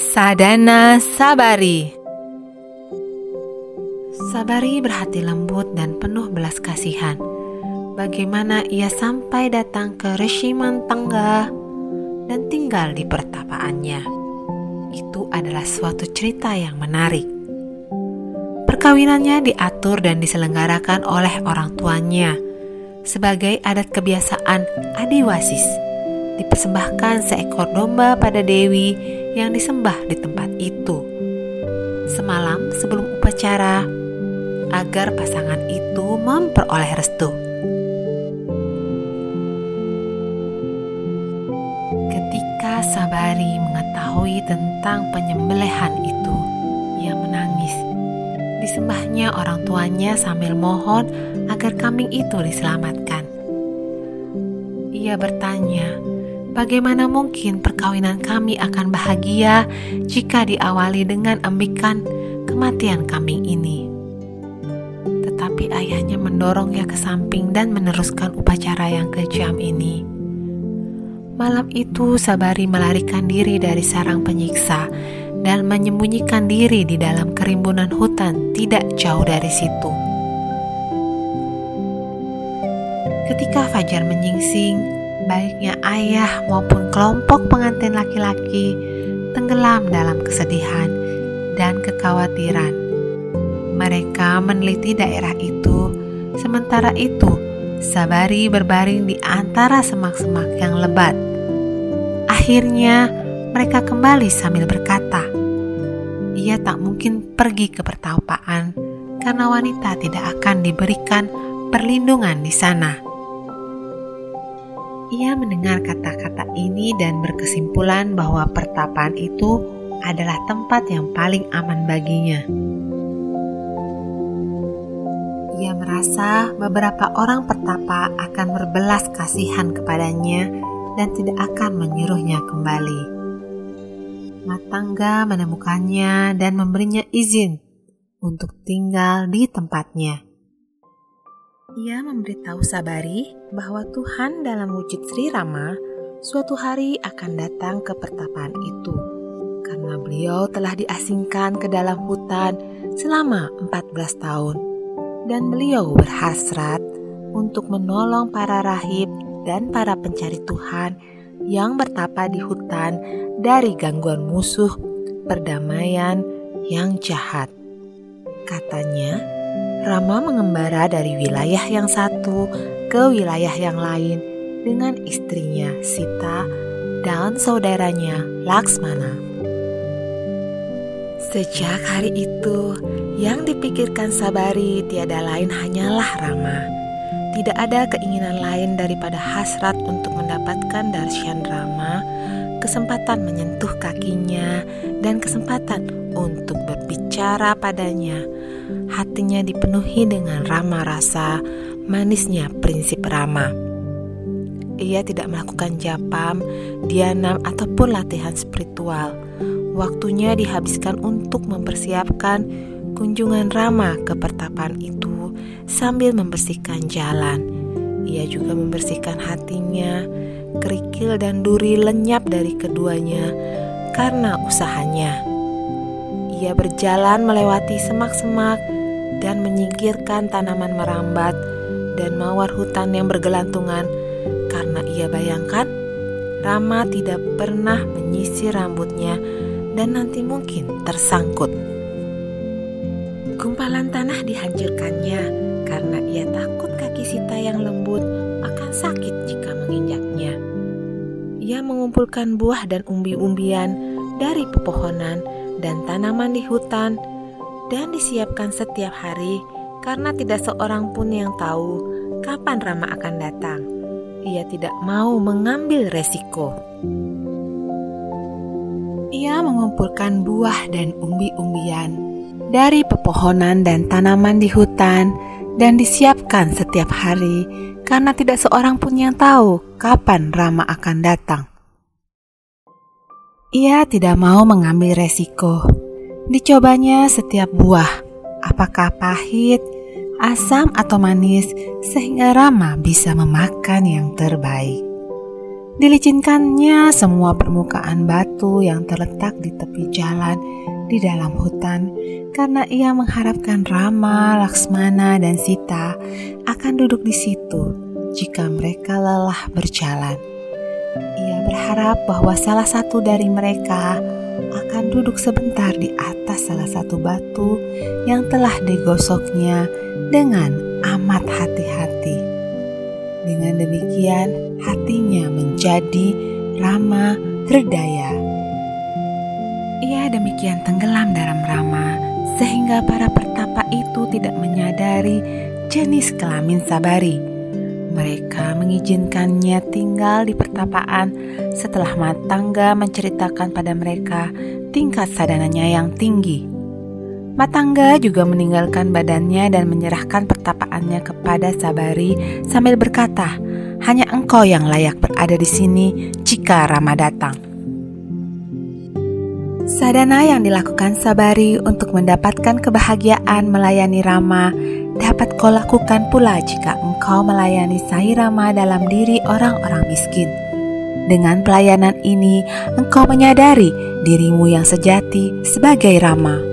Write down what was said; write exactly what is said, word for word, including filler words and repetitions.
Sadana Sabari. Sabari berhati lembut dan penuh belas kasihan. Bagaimana ia sampai datang ke Reshiman Tangga dan tinggal di pertapaannya. Itu adalah suatu cerita yang menarik. Perkawinannya diatur dan diselenggarakan oleh orang tuanya sebagai adat kebiasaan Adiwasis. Dipersembahkan seekor domba pada Dewi yang disembah di tempat itu semalam sebelum upacara agar pasangan itu memperoleh restu. Ketika Sabari mengetahui tentang penyembelihan itu, ia menangis. Disembahnya orang tuanya sambil mohon agar kambing itu diselamatkan. Ia bertanya, bagaimana mungkin perkawinan kami akan bahagia jika diawali dengan embikan kematian kambing ini? Tetapi ayahnya mendorongnya ke samping dan meneruskan upacara yang kejam ini. Malam itu Sabari melarikan diri dari sarang penyiksa dan menyembunyikan diri di dalam kerimbunan hutan tidak jauh dari situ. Ketika fajar menyingsing, baiknya ayah maupun kelompok pengantin laki-laki tenggelam dalam kesedihan dan kekhawatiran. Mereka meneliti daerah itu, sementara itu Sabari berbaring di antara semak-semak yang lebat. Akhirnya mereka kembali sambil berkata, ia tak mungkin pergi ke pertapaan karena wanita tidak akan diberikan perlindungan di sana. Ia mendengar kata-kata ini dan berkesimpulan bahwa pertapaan itu adalah tempat yang paling aman baginya. Ia merasa beberapa orang pertapa akan berbelas kasihan kepadanya dan tidak akan menyuruhnya kembali. Matangga menemukannya dan memberinya izin untuk tinggal di tempatnya. Ia memberitahu Sabari bahwa Tuhan dalam wujud Sri Rama suatu hari akan datang ke pertapaan itu karena beliau telah diasingkan ke dalam hutan selama empat belas tahun dan beliau berhasrat untuk menolong para rahib dan para pencari Tuhan yang bertapa di hutan dari gangguan musuh perdamaian yang jahat. Katanya, Rama mengembara dari wilayah yang satu ke wilayah yang lain dengan istrinya Sita dan saudaranya Laksmana. Sejak hari itu, yang dipikirkan Sabari tiada lain hanyalah Rama. Tidak ada keinginan lain daripada hasrat untuk mendapatkan darsyan Rama, kesempatan menyentuh kakinya, dan kesempatan untuk berbicara padanya. Hatinya dipenuhi dengan Rama rasa, manisnya prinsip Rama. Ia tidak melakukan japam, dhyana ataupun latihan spiritual. Waktunya dihabiskan untuk mempersiapkan kunjungan Rama ke pertapaan itu sambil membersihkan jalan. Ia juga membersihkan hatinya, kerikil dan duri lenyap dari keduanya karena usahanya. Ia berjalan melewati semak-semak dan menyingkirkan tanaman merambat dan mawar hutan yang bergelantungan karena ia bayangkan Rama tidak pernah menyisir rambutnya dan nanti mungkin tersangkut. Gumpalan tanah dihancurkannya karena ia takut kaki Sita yang lembut akan sakit jika menginjaknya. Ia mengumpulkan buah dan umbi-umbian dari pepohonan dan tanaman di hutan dan disiapkan setiap hari karena tidak seorang pun yang tahu kapan Rama akan datang. Ia tidak mau mengambil resiko. Ia mengumpulkan buah dan umbi-umbian dari pepohonan dan tanaman di hutan dan disiapkan setiap hari karena tidak seorang pun yang tahu kapan Rama akan datang. Ia tidak mau mengambil resiko. Dicobanya setiap buah, apakah pahit, asam atau manis, sehingga Rama bisa memakan yang terbaik. Dilicinkannya semua permukaan batu yang terletak di tepi jalan di dalam hutan, karena ia mengharapkan Rama, Laksmana, dan Sita akan duduk di situ jika mereka lelah berjalan. Ia berharap bahwa salah satu dari mereka akan duduk sebentar di atas salah satu batu yang telah digosoknya dengan amat hati-hati. Dengan demikian, hatinya menjadi Rama berdaya. Ia demikian tenggelam dalam Rama, sehingga para pertapa itu tidak menyadari jenis kelamin Sabari. Mereka mengizinkannya tinggal di pertapaan setelah Matangga menceritakan pada mereka tingkat sadananya yang tinggi. Matangga juga meninggalkan badannya dan menyerahkan pertapaannya kepada Sabari sambil berkata, "Hanya engkau yang layak berada di sini jika Rama datang." Sadana yang dilakukan Sabari untuk mendapatkan kebahagiaan melayani Rama dapat kau lakukan pula jika engkau melayani Sai Rama dalam diri orang-orang miskin. Dengan pelayanan ini, engkau menyadari dirimu yang sejati sebagai Rama.